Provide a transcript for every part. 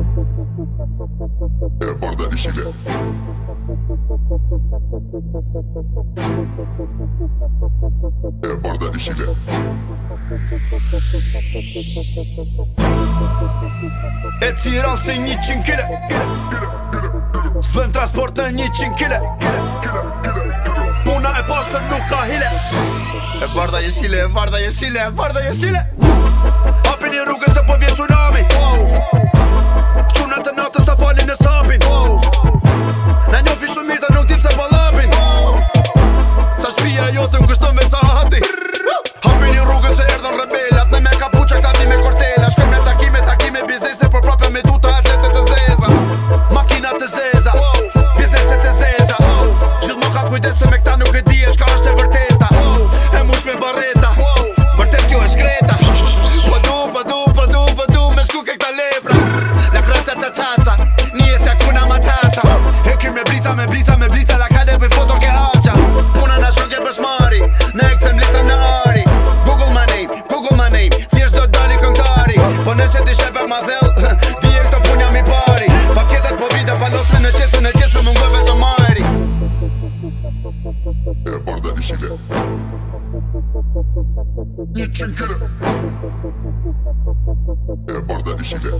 E bardha ishile. E bardha ishile. E Tiranë si 100 kile. S'bëm transport në 100 kile. Puna e pastër nuk ka hile. E bardha jeshile, e bardha jeshile, e bardha jeshile. Hapin i rrugën se po vjen tsunami. Qunat e natës ta falin e sapin. Na njofi shumita nuk dim se po lapin. Sa shpia jote m'kushton me sa hati. Hapin i rrugën se erdhën rebelat. Në me kapuqa këta vi me kortela. Shkëm në takime biznese. Por prape me duta atletet të zeza. Makinat të zeza, bizneset të zeza. Gjithë më ka kujdese me këta nuk e di e shka është e vërteta. E mush me bareta, vërtet kjo është kreta. Po du me shku ke këta lepra. La kraca, nije se akuna matata. E ky me blica, la kade për foto ke haqa. Puna na shon ke bëshmari, ne e këthem letra në ari. Google my name, thjesht do dali këngtari. Po nëse ti shepek ma thell, di e këto punja mi pari. Paketet po vite pa losme në qesë më ngove të mari. E bardha ishile. 100 kile. E bardha ishile.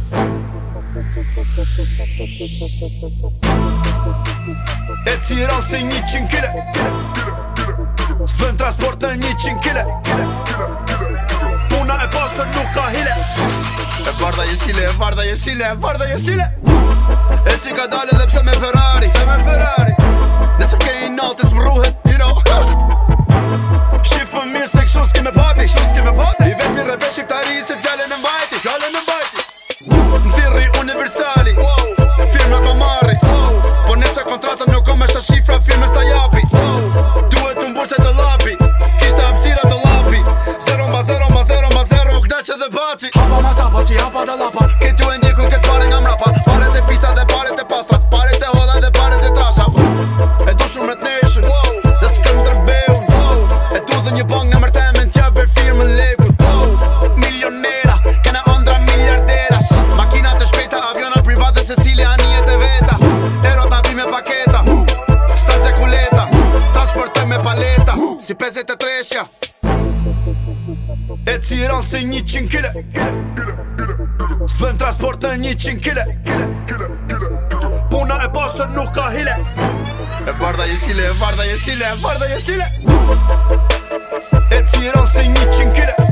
E Tiranë si 100 kile. S'bëm transport në 100 kile. Puna e pastër nuk ka hile. E bardha jeshile, e bardha jeshile, e bardha jeshile. E cika dale dhe pse me Ferrari. Nëse ke i natës më rruhet, you know. Shifën mirë se kështu s'ki me pati. I vetëmi rebe shqiptari se fjallën e mbajti. Në thirri universali, firma ka marri. Po nëse kontratën nuk kom e shta shifra, firmës ta japi. Duhet të mburse të lapi, kishte hapsira të lapi. 0-0 knaqe dhe baci. Hapa ma sapa si hapa dhe lapa. Këtë ju e ndjekun këtë pare nga mrapa. Paret e pista dhe paret e pastra. Paret e hoda dhe paret e trasha. E du shumë ret nation, dhe s'këm drbeun. E du dhe një bang në mërtemen tja ver firmën lepun. Milionera, kena ondra miljarderas. Makinat e shpejta, avionat private se cili anijet e veta. Erot na vi me paketa, stance kuleta. Transportoj me paleta, si 53-shja. E Tiranë si 100 kile. S'bëm transport në 100 kile. Puna e pastër nuk ka hile. E bardha jeshile, e bardha jeshile, e bardha jeshile. E Tiranë si 100 kile.